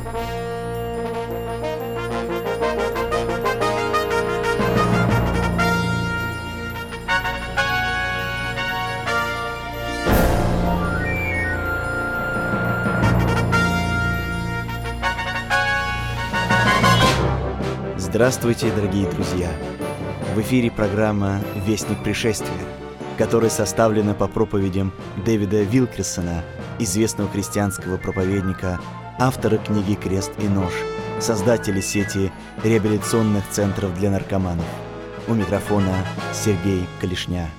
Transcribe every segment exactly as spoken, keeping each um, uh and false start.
Здравствуйте, дорогие друзья! В эфире программа «Вестник пришествия», которая составлена по проповедям Дэвида Вилкерсона, известного христианского проповедника, автора книги «Крест и нож», создателя сети реабилитационных центров для наркоманов. У микрофона Сергей Калишня.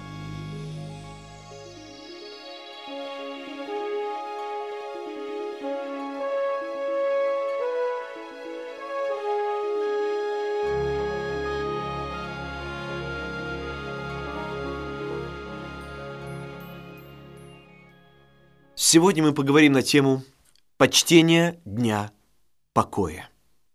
Сегодня мы поговорим на тему почтения Дня покоя.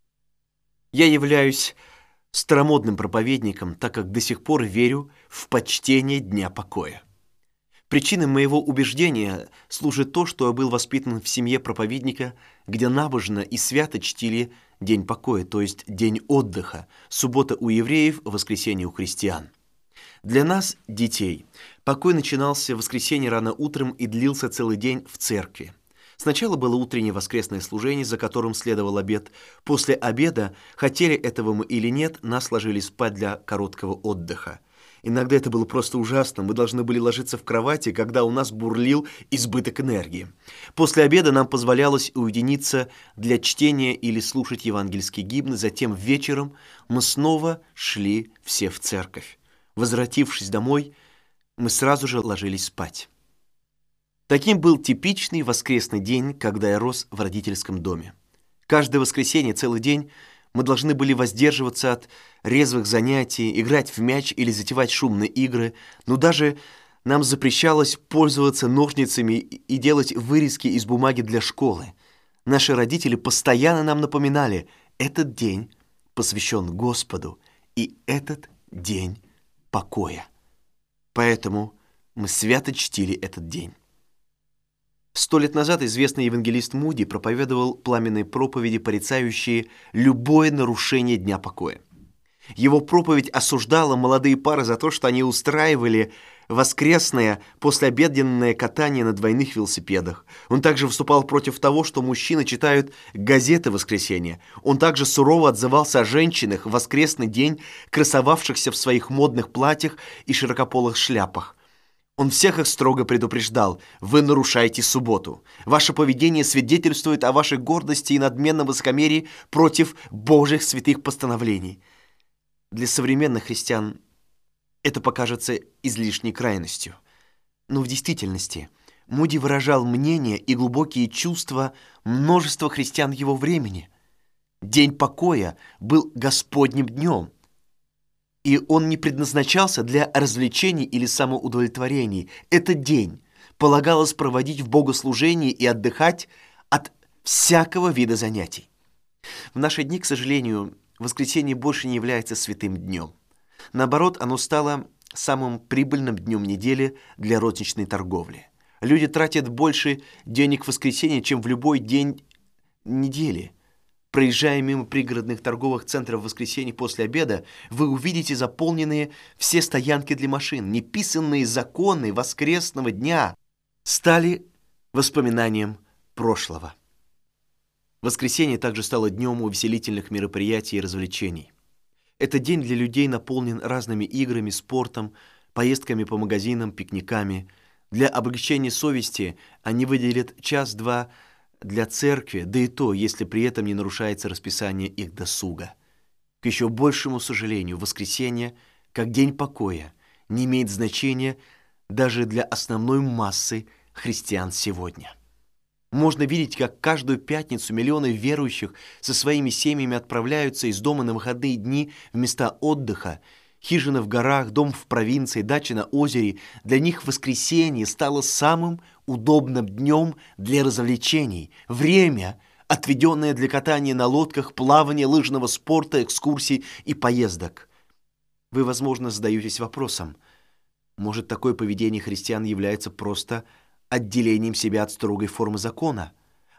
Я являюсь старомодным проповедником, так как до сих пор верю в почтение Дня покоя. Причиной моего убеждения служит то, что я был воспитан в семье проповедника, где набожно и свято чтили День покоя, то есть день отдыха, суббота у евреев, воскресенье у христиан. Для нас, детей, покой начинался в воскресенье рано утром и длился целый день в церкви. Сначала было утреннее воскресное служение, за которым следовал обед. После обеда, хотели этого мы или нет, нас ложили спать для короткого отдыха. Иногда это было просто ужасно. Мы должны были ложиться в кровати, когда у нас бурлил избыток энергии. После обеда нам позволялось уединиться для чтения или слушать евангельские гимны. Затем вечером мы снова шли все в церковь. Возвратившись домой, мы сразу же ложились спать. Таким был типичный воскресный день, когда я рос в родительском доме. Каждое воскресенье целый день мы должны были воздерживаться от резвых занятий, играть в мяч или затевать шумные игры, но даже нам запрещалось пользоваться ножницами и делать вырезки из бумаги для школы. Наши родители постоянно нам напоминали: этот день посвящен Господу, и этот день покоя. Поэтому мы свято чтили этот день. Сто лет назад известный евангелист Муди проповедовал пламенные проповеди, порицающие любое нарушение Дня покоя. Его проповедь осуждала молодые пары за то, что они устраивали воскресное послеобеденное катание на двойных велосипедах. Он также выступал против того, что мужчины читают газеты в воскресенье. Он также сурово отзывался о женщинах в воскресный день, красовавшихся в своих модных платьях и широкополых шляпах. Он всех их строго предупреждал: вы нарушаете субботу. Ваше поведение свидетельствует о вашей гордости и надменном высокомерии против Божьих святых постановлений. Для современных христиан это покажется излишней крайностью. Но в действительности Муди выражал мнение и глубокие чувства множества христиан его времени. День покоя был Господним днем, и он не предназначался для развлечений или самоудовлетворений. Этот день полагалось проводить в богослужении и отдыхать от всякого вида занятий. В наши дни, к сожалению, воскресенье больше не является святым днем. Наоборот, оно стало самым прибыльным днем недели для розничной торговли. Люди тратят больше денег в воскресенье, чем в любой день недели. Проезжая мимо пригородных торговых центров в воскресенье после обеда, вы увидите заполненные все стоянки для машин. Неписанные законы воскресного дня стали воспоминанием прошлого. Воскресенье также стало днем увеселительных мероприятий и развлечений. Этот день для людей наполнен разными играми, спортом, поездками по магазинам, пикниками. Для облегчения совести они выделят час-два для церкви, да и то, если при этом не нарушается расписание их досуга. К еще большему сожалению, воскресенье, как день покоя, не имеет значения даже для основной массы христиан сегодня. Можно видеть, как каждую пятницу миллионы верующих со своими семьями отправляются из дома на выходные дни в места отдыха. Хижина в горах, дом в провинции, дача на озере. Для них воскресенье стало самым удобным днем для развлечений. Время, отведенное для катания на лодках, плавания, лыжного спорта, экскурсий и поездок. Вы, возможно, задаетесь вопросом: может, такое поведение христиан является просто отделением себя от строгой формы закона?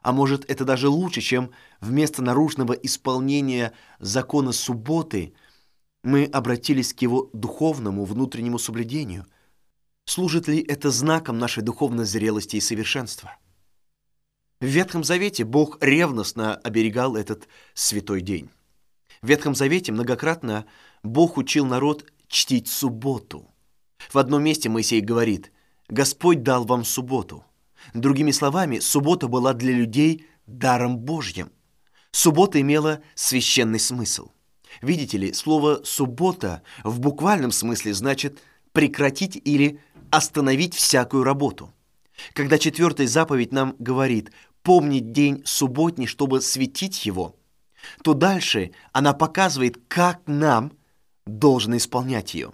А может, это даже лучше, чем вместо наружного исполнения закона субботы мы обратились к его духовному внутреннему соблюдению? Служит ли это знаком нашей духовной зрелости и совершенства? В Ветхом Завете Бог ревностно оберегал этот святой день. В Ветхом Завете многократно Бог учил народ чтить субботу. В одном месте Моисей говорит: «Господь дал вам субботу». Другими словами, суббота была для людей даром Божьим. Суббота имела священный смысл. Видите ли, слово «суббота» в буквальном смысле значит прекратить или остановить всякую работу. Когда четвертая заповедь нам говорит «помнить день субботний, чтобы светить его», то дальше она показывает, как нам должно исполнять ее.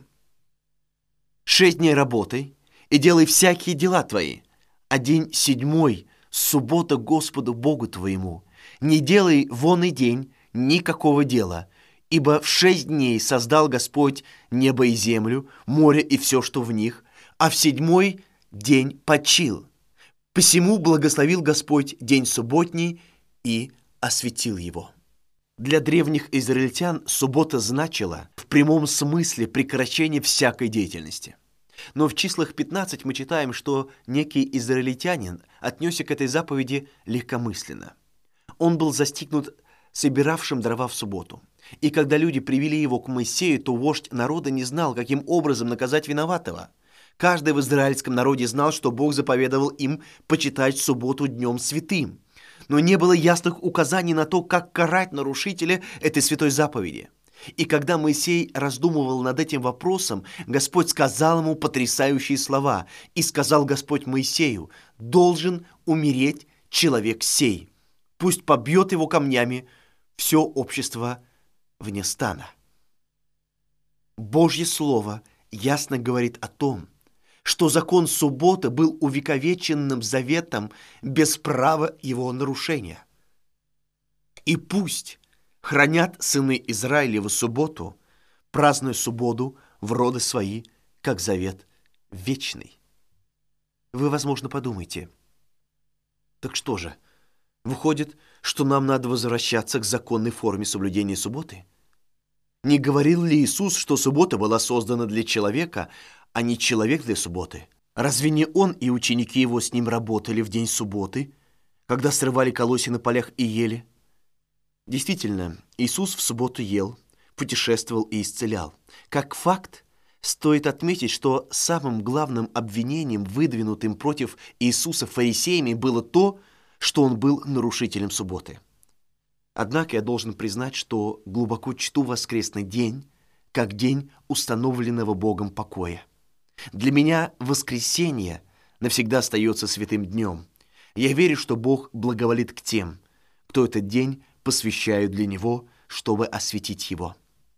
«Шесть дней работай и делай всякие дела твои, а день седьмой – суббота Господу Богу твоему. Не делай вон и день никакого дела, ибо в шесть дней создал Господь небо и землю, море и все, что в них, а в седьмой день почил. Посему благословил Господь день субботний и осветил его». Для древних израильтян суббота значила в прямом смысле прекращение всякой деятельности. Но в числах пятнадцать мы читаем, что некий израильтянин отнесся к этой заповеди легкомысленно. Он был застигнут собиравшим дрова в субботу. И когда люди привели его к Моисею, то вождь народа не знал, каким образом наказать виноватого. Каждый в израильском народе знал, что Бог заповедовал им почитать субботу днем святым. Но не было ясных указаний на то, как карать нарушителя этой святой заповеди. И когда Моисей раздумывал над этим вопросом, Господь сказал ему потрясающие слова. «И сказал Господь Моисею: должен умереть человек сей. Пусть побьет его камнями все общество вне стана». Божье Слово ясно говорит о том, что закон субботы был увековеченным заветом без права его нарушения. И пусть хранят сыны Израилевы субботу, празднуя субботу в роды свои, как завет вечный. Вы, возможно, подумаете: так что же, выходит, что нам надо возвращаться к законной форме соблюдения субботы? Не говорил ли Иисус, что суббота была создана для человека, а не человек для субботы? Разве не Он и ученики Его с Ним работали в день субботы, когда срывали колосья на полях и ели? Действительно, Иисус в субботу ел, путешествовал и исцелял. Как факт, стоит отметить, что самым главным обвинением, выдвинутым против Иисуса фарисеями, было то, что Он был нарушителем субботы. Однако я должен признать, что глубоко чту воскресный день, как день установленного Богом покоя. Для меня воскресенье навсегда остается святым днем. Я верю, что Бог благоволит к тем, кто этот день посвящают для Него, чтобы осветить его.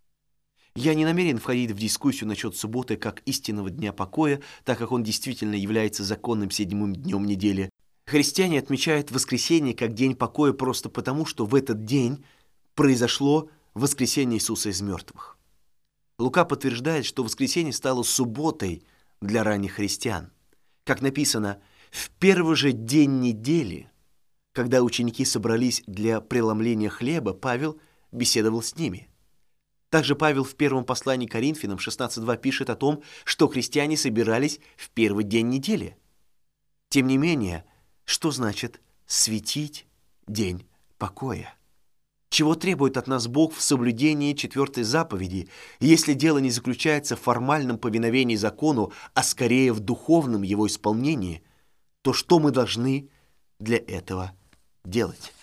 Я не намерен входить в дискуссию насчет субботы как истинного дня покоя, так как он действительно является законным седьмым днем недели. Христиане отмечают воскресенье как день покоя просто потому, что в этот день произошло воскресение Иисуса из мертвых. Лука подтверждает, что воскресенье стало субботой для ранних христиан. Как написано, в первый же день недели, когда ученики собрались для преломления хлеба, Павел беседовал с ними. Также Павел в первом послании к Коринфянам шестнадцать два пишет о том, что христиане собирались в первый день недели. Тем не менее, что значит светить день покоя? Чего требует от нас Бог в соблюдении четвертой заповеди, если дело не заключается в формальном повиновении закону, а скорее в духовном его исполнении, то что мы должны для этого делать?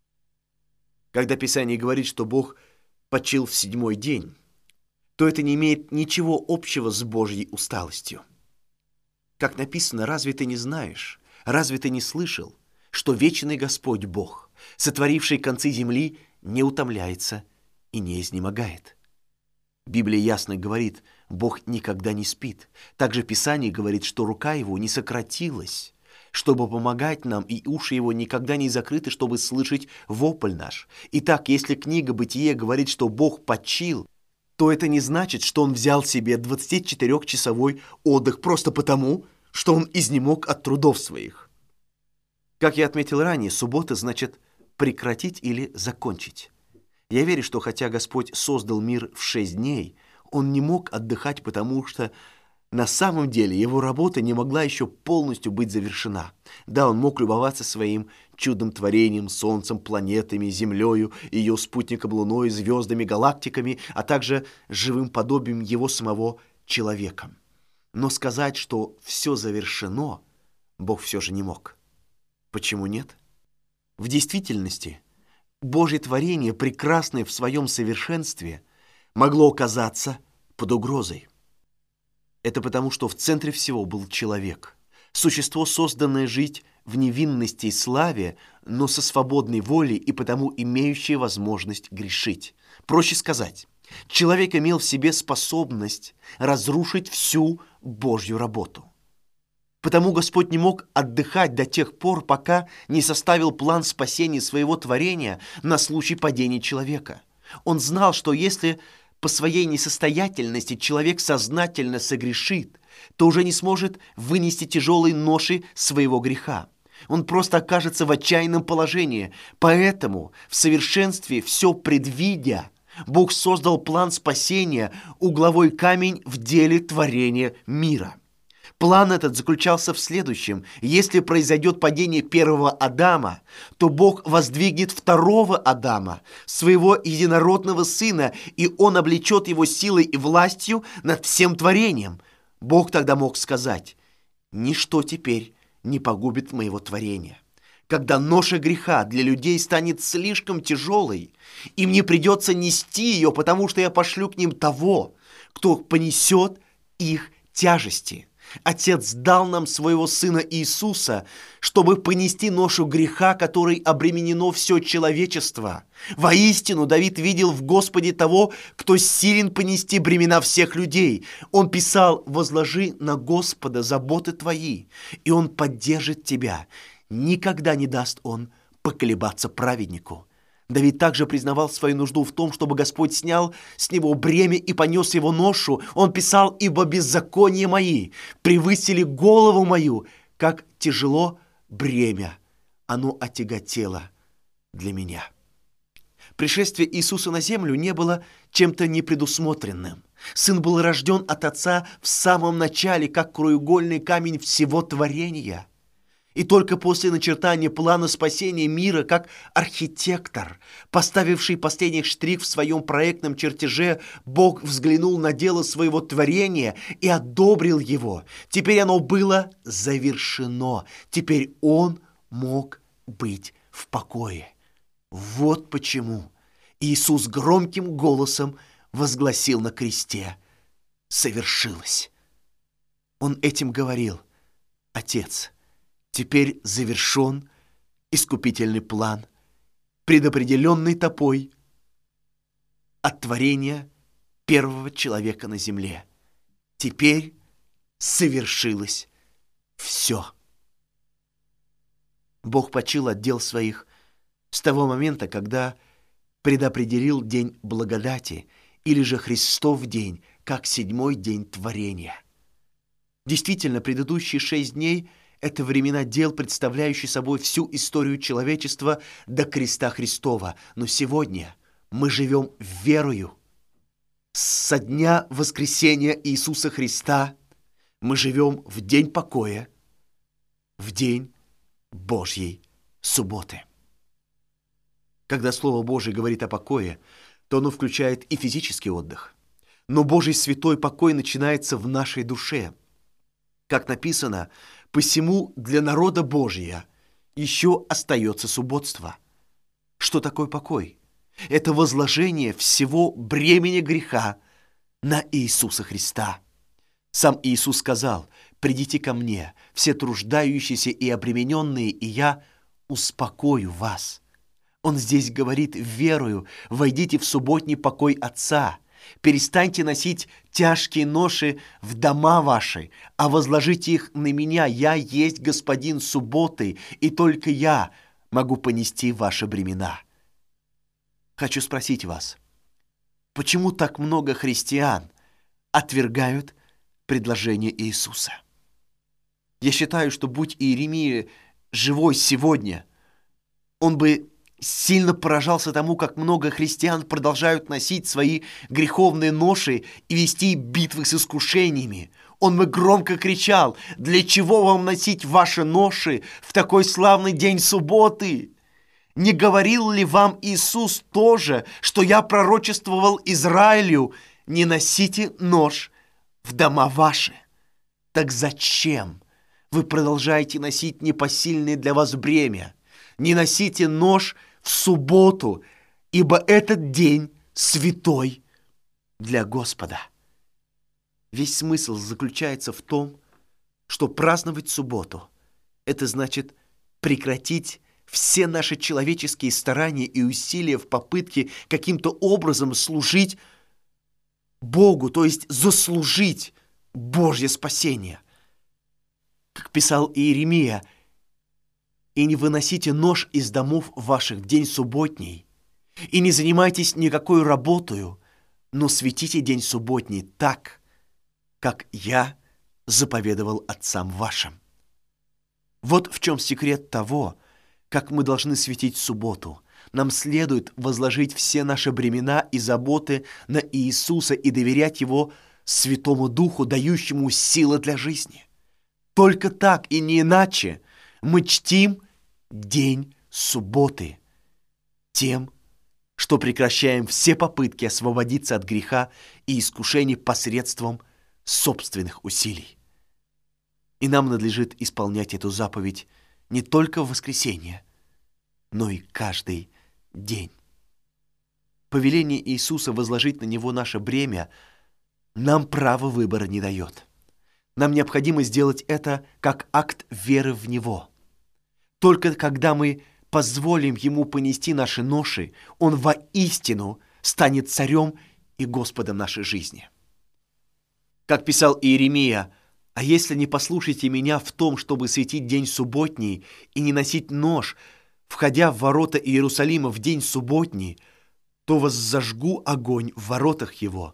Когда Писание говорит, что Бог почил в седьмой день, то это не имеет ничего общего с Божьей усталостью. Как написано, разве ты не знаешь, разве ты не слышал, что вечный Господь Бог, сотворивший концы земли, не утомляется и не изнемогает? Библия ясно говорит, Бог никогда не спит. Также Писание говорит, что рука Его не сократилась, чтобы помогать нам, и уши Его никогда не закрыты, чтобы слышать вопль наш. Итак, если книга Бытие говорит, что Бог почил, то это не значит, что Он взял себе двадцатичетырёхчасовой отдых просто потому, что Он изнемог от трудов своих. Как я отметил ранее, суббота значит прекратить или закончить. Я верю, что хотя Господь создал мир в шесть дней, Он не мог отдыхать, потому что на самом деле Его работа не могла еще полностью быть завершена. Да, Он мог любоваться своим чудным творением, солнцем, планетами, землею, ее спутником Луной, звездами, галактиками, а также живым подобием Его самого человеком. Но сказать, что все завершено, Бог все же не мог. Почему нет? В действительности, Божье творение, прекрасное в своем совершенстве, могло оказаться под угрозой. Это потому, что в центре всего был человек, существо, созданное жить в невинности и славе, но со свободной волей и потому имеющее возможность грешить. Проще сказать, человек имел в себе способность разрушить всю Божью работу. Потому Господь не мог отдыхать до тех пор, пока не составил план спасения своего творения на случай падения человека. Он знал, что если по своей несостоятельности человек сознательно согрешит, то уже не сможет вынести тяжелой ноши своего греха. Он просто окажется в отчаянном положении. Поэтому в совершенстве все предвидя, Бог создал план спасения, угловой камень в деле творения мира. План этот заключался в следующем. Если произойдет падение первого Адама, то Бог воздвигнет второго Адама, своего единородного сына, и он облечет его силой и властью над всем творением. Бог тогда мог сказать: «Ничто теперь не погубит моего творения». Когда ноша греха для людей станет слишком тяжелой, им не придется нести ее, потому что я пошлю к ним того, кто понесет их тяжести. Отец дал нам своего Сына Иисуса, чтобы понести ношу греха, которой обременено все человечество. Воистину, Давид видел в Господе того, кто силен понести бремена всех людей. Он писал: «Возложи на Господа заботы твои, и Он поддержит тебя. Никогда не даст Он поколебаться праведнику». Давид также признавал свою нужду в том, чтобы Господь снял с него бремя и понес его ношу. Он писал: «Ибо беззакония мои превысили голову мою, как тяжело бремя, оно отяготело для меня». Пришествие Иисуса на землю не было чем-то непредусмотренным. Сын был рожден от Отца в самом начале, как краеугольный камень всего творения. И только после начертания плана спасения мира, как архитектор, поставивший последний штрих в своем проектном чертеже, Бог взглянул на дело своего творения и одобрил его. Теперь оно было завершено. Теперь Он мог быть в покое. Вот почему Иисус громким голосом возгласил на кресте: «Совершилось». Он этим говорил: «Отец, теперь завершен искупительный план, предопределенный тобой от творения первого человека на земле. Теперь совершилось все». Бог почил от дел своих с того момента, когда предопределил день благодати, или же Христов день, как седьмой день творения. Действительно, предыдущие шесть дней — это времена дел, представляющие собой всю историю человечества до креста Христова. Но сегодня мы живем верою. Со дня воскресения Иисуса Христа мы живем в день покоя, в день Божьей субботы. Когда Слово Божие говорит о покое, то оно включает и физический отдых. Но Божий святой покой начинается в нашей душе. Как написано: «Посему для народа Божия еще остается субботство». Что такое покой? Это возложение всего бремени греха на Иисуса Христа. Сам Иисус сказал: «Придите ко мне, все труждающиеся и обремененные, и я успокою вас». Он здесь говорит верою: войдите в субботний покой Отца. Перестаньте носить тяжкие ноши в дома ваши, а возложите их на меня. Я есть Господин субботы, и только я могу понести ваши бремена. Хочу спросить вас, почему так много христиан отвергают предложение Иисуса? Я считаю, что будь Иеремия живой сегодня, он бы сильно поражался тому, как много христиан продолжают носить свои греховные ноши и вести битвы с искушениями. Он бы громко кричал: «Для чего вам носить ваши ноши в такой славный день субботы? Не говорил ли вам Иисус тоже, что я пророчествовал Израилю: не носите нож в дома ваши? Так зачем вы продолжаете носить непосильное для вас бремя? Не носите нож в субботу, ибо этот день святой для Господа». Весь смысл заключается в том, что праздновать субботу – это значит прекратить все наши человеческие старания и усилия в попытке каким-то образом служить Богу, то есть заслужить Божье спасение. Как писал Иеремия: «И не выносите нож из домов ваших в день субботний, и не занимайтесь никакой работою, но светите день субботний так, как я заповедовал отцам вашим». Вот в чем секрет того, как мы должны светить в субботу. Нам следует возложить все наши бремена и заботы на Иисуса и доверять Его Святому Духу, дающему силы для жизни. Только так и не иначе мы чтим день субботы тем, что прекращаем все попытки освободиться от греха и искушений посредством собственных усилий. И нам надлежит исполнять эту заповедь не только в воскресенье, но и каждый день. Повеление Иисуса возложить на Него наше бремя нам права выбора не дает. Нам необходимо сделать это как акт веры в Него. Только когда мы позволим Ему понести наши ноши, Он воистину станет царем и Господом нашей жизни. Как писал Иеремия: «А если не послушаете меня в том, чтобы светить день субботний и не носить нож, входя в ворота Иерусалима в день субботний, то воззажгу огонь в воротах его,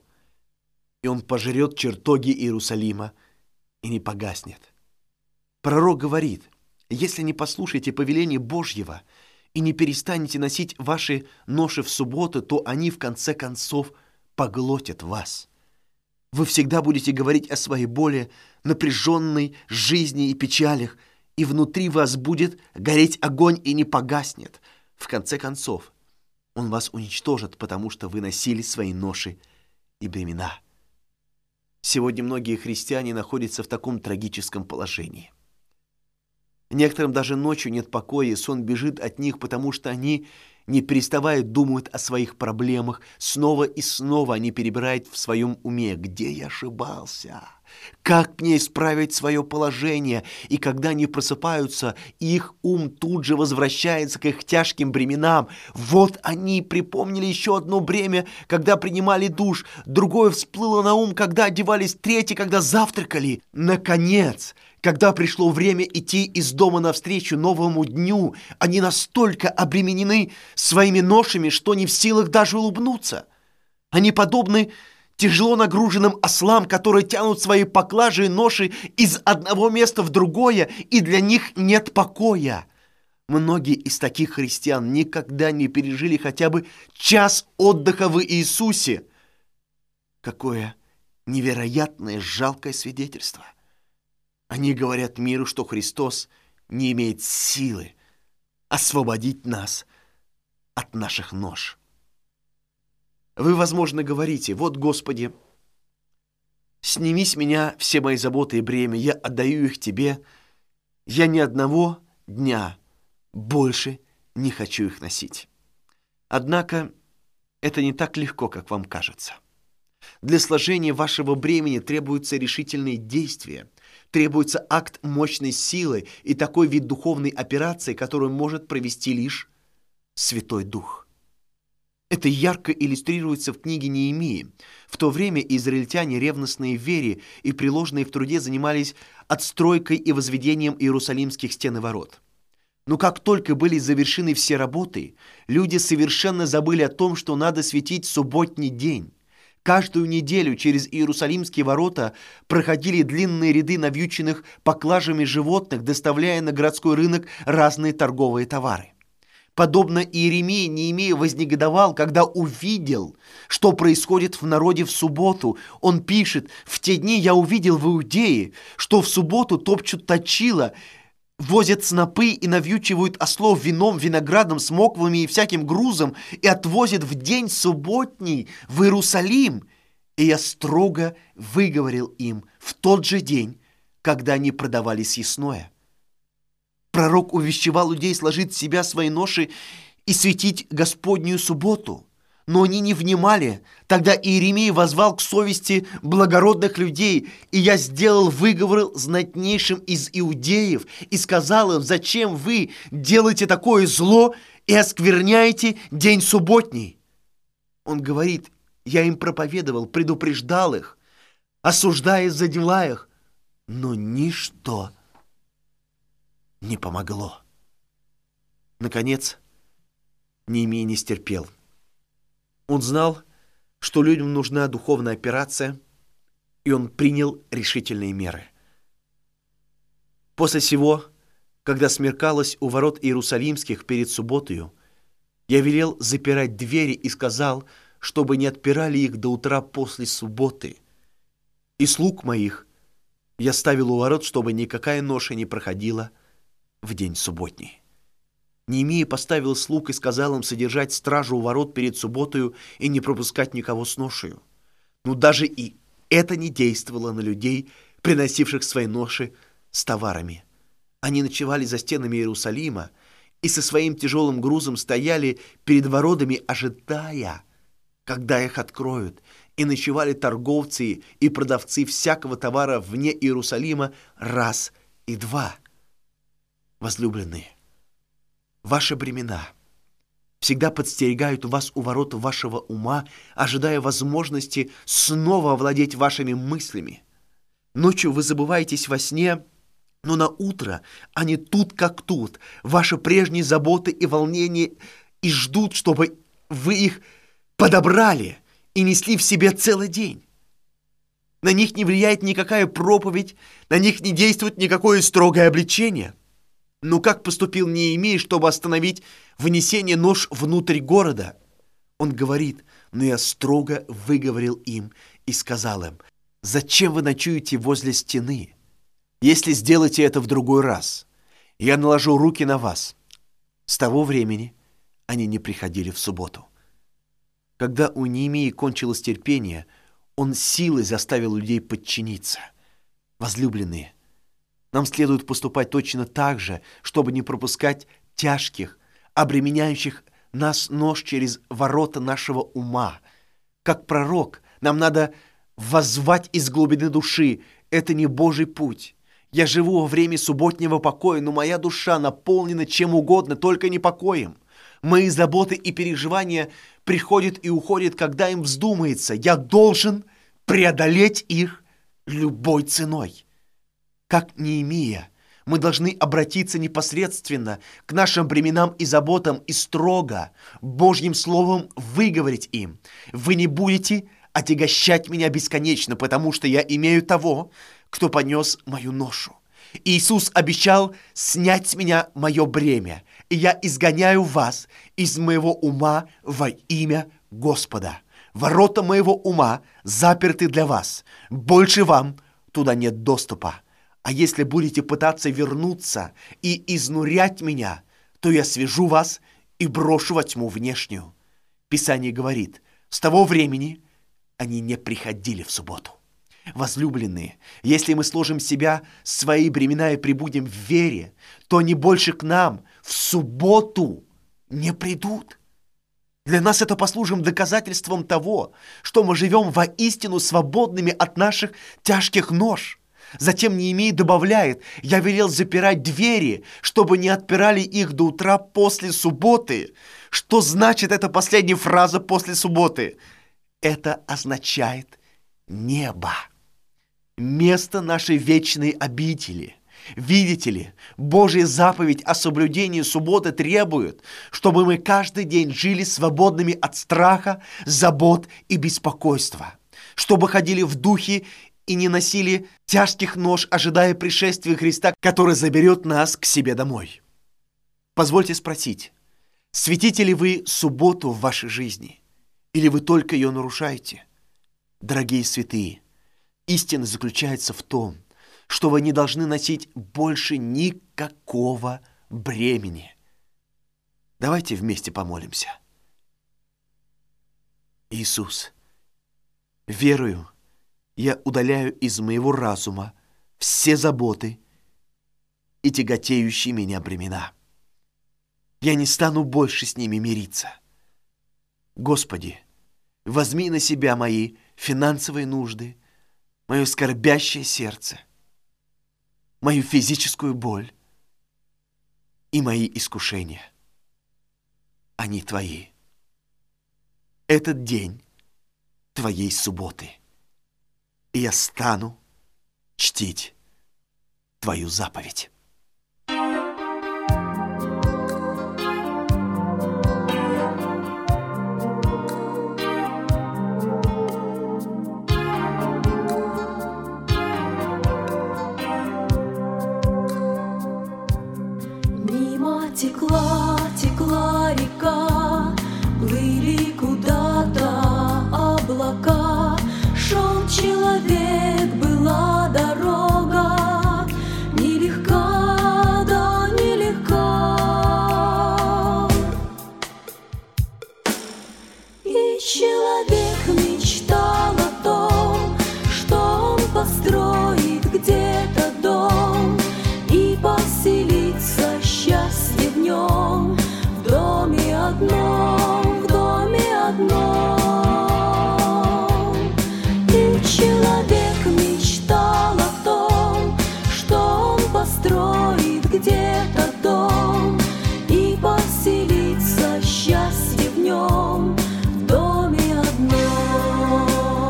и он пожрет чертоги Иерусалима и не погаснет». Пророк говорит: если не послушаете повеления Божьего и не перестанете носить ваши ноши в субботу, то они в конце концов поглотят вас. Вы всегда будете говорить о своей боли, напряженной жизни и печалях, и внутри вас будет гореть огонь и не погаснет. В конце концов, он вас уничтожит, потому что вы носили свои ноши и бремена. Сегодня многие христиане находятся в таком трагическом положении. Некоторым даже ночью нет покоя, и сон бежит от них, потому что они, не переставая, думают о своих проблемах. Снова и снова они перебирают в своем уме: где я ошибался, как мне исправить свое положение. И когда они просыпаются, их ум тут же возвращается к их тяжким бременам. Вот они припомнили еще одно бремя, когда принимали душ, другое всплыло на ум, когда одевались, третье, когда завтракали. Наконец, когда пришло время идти из дома навстречу новому дню, они настолько обременены своими ношами, что не в силах даже улыбнуться. Они подобны тяжело нагруженным ослам, которые тянут свои поклажи и ноши из одного места в другое, и для них нет покоя. Многие из таких христиан никогда не пережили хотя бы час отдыха в Иисусе. Какое невероятное, жалкое свидетельство! Они говорят миру, что Христос не имеет силы освободить нас от наших нож. Вы, возможно, говорите: вот, Господи, сними с меня все мои заботы и бремя, я отдаю их Тебе, я ни одного дня больше не хочу их носить. Однако это не так легко, как вам кажется. Для сложения вашего бремени требуются решительные действия, требуется акт мощной силы и такой вид духовной операции, которую может провести лишь Святой Дух. Это ярко иллюстрируется в книге Неемии. В то время израильтяне, ревностные в вере и приложенные в труде, занимались отстройкой и возведением иерусалимских стен и ворот. Но как только были завершены все работы, люди совершенно забыли о том, что надо светить субботний день. Каждую неделю через Иерусалимские ворота проходили длинные ряды навьюченных поклажами животных, доставляя на городской рынок разные торговые товары. Подобно Иеремии, Неемия вознегодовал, когда увидел, что происходит в народе в субботу. Он пишет: «В те дни я увидел в Иудее, что в субботу топчут точила, возят снопы и навьючивают ослов вином, виноградом, смоквами и всяким грузом и отвозят в день субботний в Иерусалим. И я строго выговорил им в тот же день, когда они продавали съестное». Пророк увещевал людей сложить с себя свои ноши и светить Господнюю субботу. Но они не внимали. Тогда Иеремия воззвал к совести благородных людей, и я сделал выговор знатнейшим из иудеев и сказал им: «Зачем вы делаете такое зло и оскверняете день субботний?» Он говорит: «Я им проповедовал, предупреждал их, осуждая за дела их, но ничто не помогло». Наконец, Неемия не стерпел. Он знал, что людям нужна духовная операция, и он принял решительные меры. После сего, когда смеркалось у ворот Иерусалимских перед субботою, я велел запирать двери и сказал, чтобы не отпирали их до утра после субботы. И слуг моих я ставил у ворот, чтобы никакая ноша не проходила в день субботний. Неемия поставил слуг и сказал им содержать стражу у ворот перед субботою и не пропускать никого с ношею. Но даже и это не действовало на людей, приносивших свои ноши с товарами. Они ночевали за стенами Иерусалима и со своим тяжелым грузом стояли перед воротами, ожидая, когда их откроют, и ночевали торговцы и продавцы всякого товара вне Иерусалима раз и два. Возлюбленные, ваши бремена всегда подстерегают вас у ворот вашего ума, ожидая возможности снова овладеть вашими мыслями. Ночью вы забываетесь во сне, но на утро они тут как тут, ваши прежние заботы и волнения, и ждут, чтобы вы их подобрали и несли в себе целый день. На них не влияет никакая проповедь, на них не действует никакое строгое обличение. Но как поступил Неемия, чтобы остановить внесение нож внутрь города? Он говорит: «Но я строго выговорил им и сказал им: зачем вы ночуете возле стены? Если сделаете это в другой раз, я наложу руки на вас». С того времени они не приходили в субботу. Когда у Неемии кончилось терпение, он силой заставил людей подчиниться. Возлюбленные, нам следует поступать точно так же, чтобы не пропускать тяжких, обременяющих нас нож через ворота нашего ума. Как пророк, нам надо воззвать из глубины души: это не Божий путь. Я живу во время субботнего покоя, но моя душа наполнена чем угодно, только не покоем. Мои заботы и переживания приходят и уходят, когда им вздумается. Я должен преодолеть их любой ценой. Как Неемия, мы должны обратиться непосредственно к нашим бременам и заботам и строго Божьим Словом выговорить им: вы не будете отягощать меня бесконечно, потому что я имею того, кто понес мою ношу. Иисус обещал снять с меня мое бремя, и я изгоняю вас из моего ума во имя Господа. Ворота моего ума заперты для вас, больше вам туда нет доступа. А если будете пытаться вернуться и изнурять меня, то я свяжу вас и брошу во тьму внешнюю. Писание говорит: с того времени они не приходили в субботу. Возлюбленные, если мы сложим с себя свои бремена и пребудем в вере, то они больше к нам в субботу не придут. Для нас это послужит доказательством того, что мы живем воистину свободными от наших тяжких нож. Затем Неемия добавляет: «Я велел запирать двери, чтобы не отпирали их до утра после субботы». Что значит эта последняя фраза «после субботы»? Это означает небо, место нашей вечной обители. Видите ли, Божья заповедь о соблюдении субботы требует, чтобы мы каждый день жили свободными от страха, забот и беспокойства, чтобы ходили в духе и не носили тяжких нож, ожидая пришествия Христа, который заберет нас к себе домой. Позвольте спросить, светите ли вы субботу в вашей жизни, или вы только ее нарушаете? Дорогие святые, истина заключается в том, что вы не должны носить больше никакого бремени. Давайте вместе помолимся. Иисус, верую, я удаляю из моего разума все заботы и тяготеющие меня бремена. Я не стану больше с ними мириться. Господи, возьми на себя мои финансовые нужды, мое скорбящее сердце, мою физическую боль и мои искушения. Они Твои. Этот день Твоей субботы. И я стану чтить Твою заповедь. Мимо текла, текла река, плыли куда-то облака. Шел человек, была дорога, нелегка, да нелегка. И человек мечтал о том, что он построит где-то дом и поселится счастье в нем, в доме одном, в доме одном. Человек мечтал о том, что он построит где-то дом и поселится счастье в нем, в доме одном.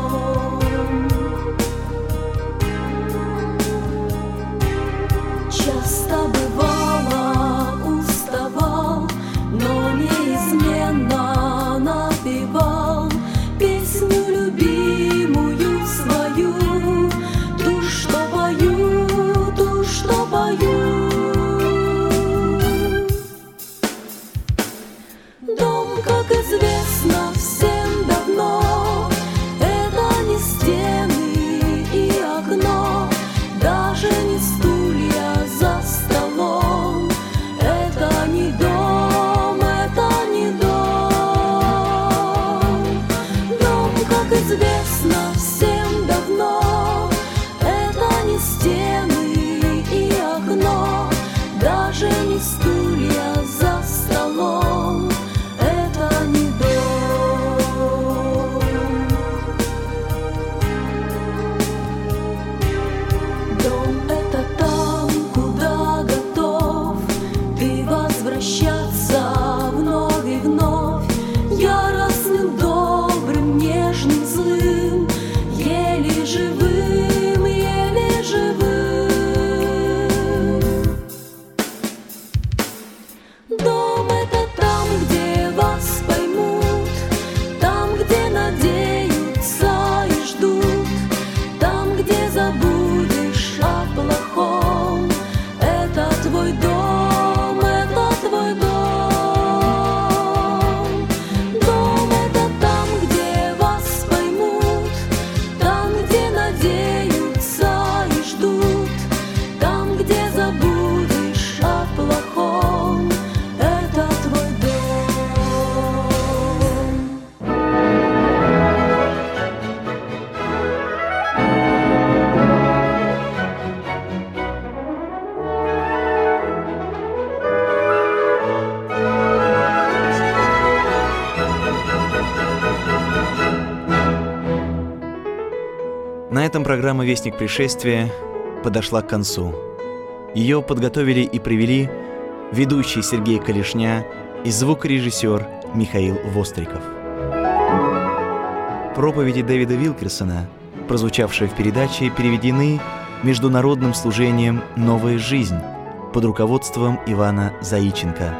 Часто бывало уставал, но неизменно напевал песню любимую свою, ту, что пою, ту, что пою. Дом, как известно всем давно, это не стены и окно, даже не стулья за столом. Это не дом, это не дом. Дом, как известно всем давно, это не стены и окно, даже не стулья за столом. Это не дом. Дом — это там, куда готов ты возвращаться вновь и вновь, яростным, добрым, нежным, злым, еле живым, еле живым. Дом — это там, где вас поймут, там, где надеются и ждут, там, где забудешь о плохом. Это твой дом, это твой дом. Дом — это там, где вас поймут, там, где надеются и ждут, там, где забудешь о плохом. Это твой дом. На этом программа «Вестник пришествия» подошла к концу. Ее подготовили и провели ведущий Сергей Калишня и звукорежиссер Михаил Востриков. Проповеди Дэвида Вилкерсона, прозвучавшие в передаче, переведены международным служением «Новая жизнь» под руководством Ивана Заиченко.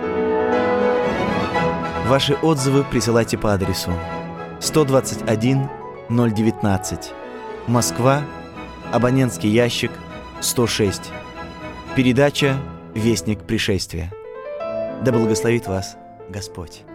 Ваши отзывы присылайте по адресу сто двадцать один ноль девятнадцать, Москва, абонентский ящик сто шесть. Передача «Вестник пришествия». Да благословит вас Господь.